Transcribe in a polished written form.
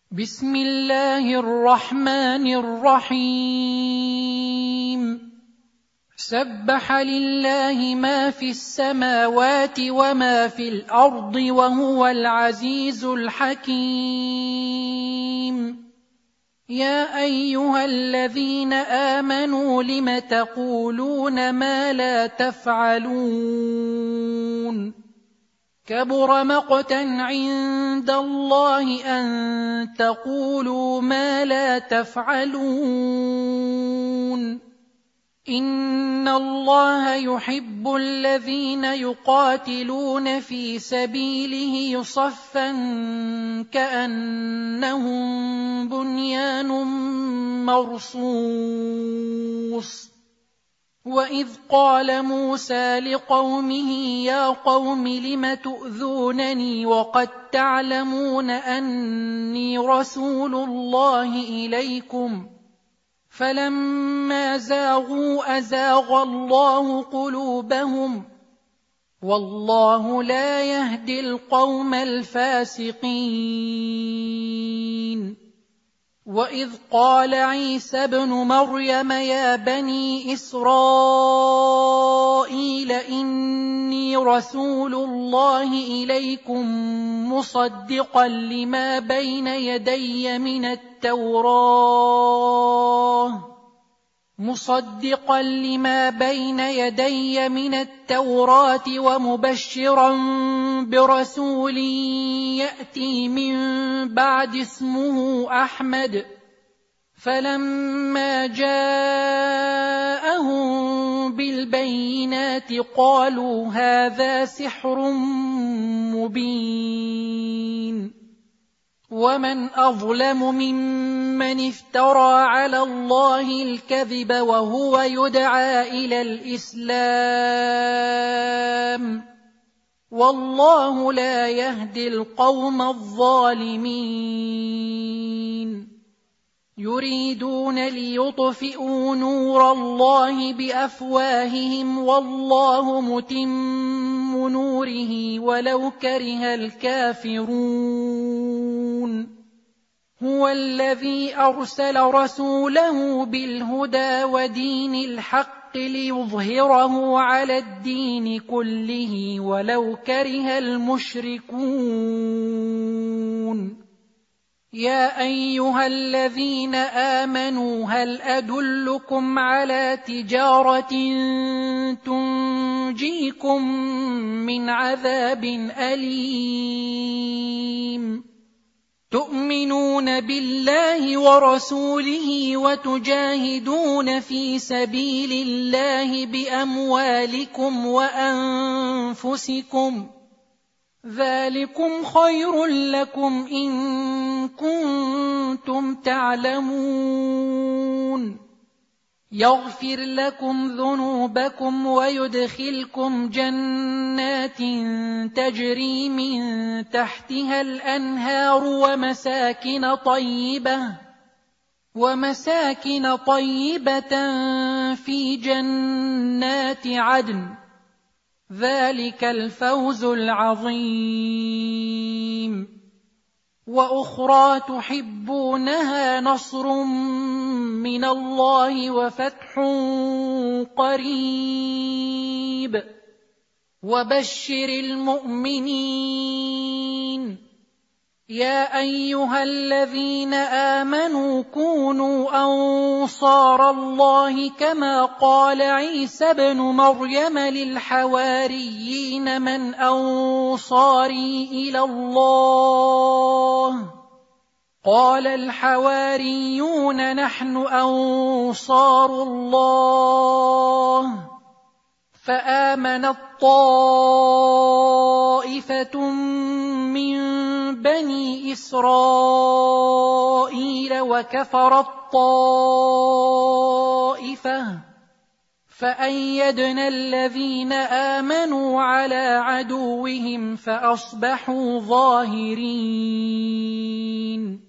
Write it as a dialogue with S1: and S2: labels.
S1: بسم الله الرحمن الرحيم سبح لله ما في السماوات وما في الأرض وهو العزيز الحكيم يا أيها الذين آمنوا لم تقولون ما لا تفعلون كبر مقتا عند الله أن تقولوا ما لا تفعلون إن الله يحب الذين يقاتلون في سبيله صفا كأنهم بنيان مرصوص وإذ قال موسى لقومه يا قوم لم تؤذونني وقد تعلمون أني رسول الله إليكم فلما زاغوا أزاغ الله قلوبهم والله لا يهدي القوم الفاسقين وإذ قال عيسى ابن مريم يا بني إسرائيل إني رسول الله إليكم مصدقا لما بين يدي من التوراة ومبشرا برسول يأتي من بعد اسمه أحمد فلما جاءهم بالبينات قالوا هذا سحر مبين ومن أظلم ممن افترى على الله الكذب وهو يدعى إلى الإسلام والله لا يهدي القوم الظالمين يريدون ليطفئوا نور الله بأفواههم والله متم نوره ولو كره الكافرون هو الذي أرسل رسوله بالهدى ودين الحق ليظهره على الدين كله ولو كره المشركون يا أيها الذين آمنوا هل أدلكم على تجارة تنجيكم من عذاب أليم تؤمنون بالله ورسوله وتجاهدون في سبيل الله بأموالكم وأنفسكم ذلكم خير لكم إن كنتم تعلمون يغفر لكم ذنوبكم ويدخلكم جنات تجري من تحتها الأنهار ومساكن طيبة في جنات عدن ذلك الفوز العظيم وأخرى تحبونها نصر من الله وفتح قريب وبشر المؤمنين يا أيها الذين آمنوا كونوا أنصار الله كما قال عيسى ابن مريم للحواريين من أنصاري إلى الله قال الحواريون نحن أنصار الله فآمنت طائفة من بني إسرائيل وكفرت طائفة فأيدنا الذين آمنوا على عدوهم فأصبحوا ظاهرين